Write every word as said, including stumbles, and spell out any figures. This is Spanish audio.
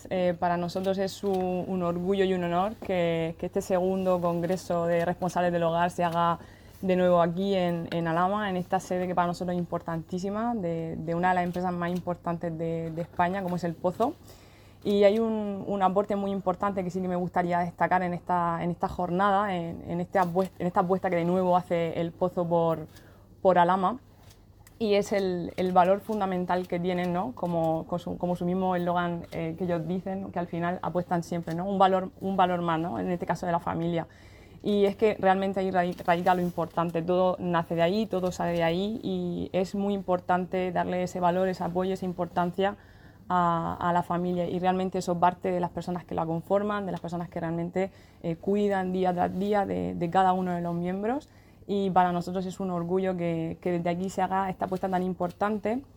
pues eh, para nosotros es un, un orgullo y un honor que, que este segundo Congreso de Responsables del Hogar se haga de nuevo aquí en, en Alhama, en esta sede que para nosotros es importantísima, de, de una de las empresas más importantes de, de España, como es El Pozo. Y hay un, un aporte muy importante que sí que me gustaría destacar en esta, en esta jornada, en, en, este apuesta, en esta apuesta que de nuevo hace El Pozo por, por Alhama, y es el, el valor fundamental que tienen, ¿no? como, como, su, como su mismo eslogan eh, que ellos dicen, que al final apuestan siempre, ¿no? un, valor, un valor más, ¿no? En este caso de la familia. Y es que realmente ahí radica lo importante, todo nace de ahí, todo sale de ahí, y es muy importante darle ese valor, ese apoyo, esa importancia a, a la familia, y realmente eso parte de las personas que la conforman, de las personas que realmente eh, cuidan día tras día de, de cada uno de los miembros. Y para nosotros es un orgullo que, que desde aquí se haga esta apuesta tan importante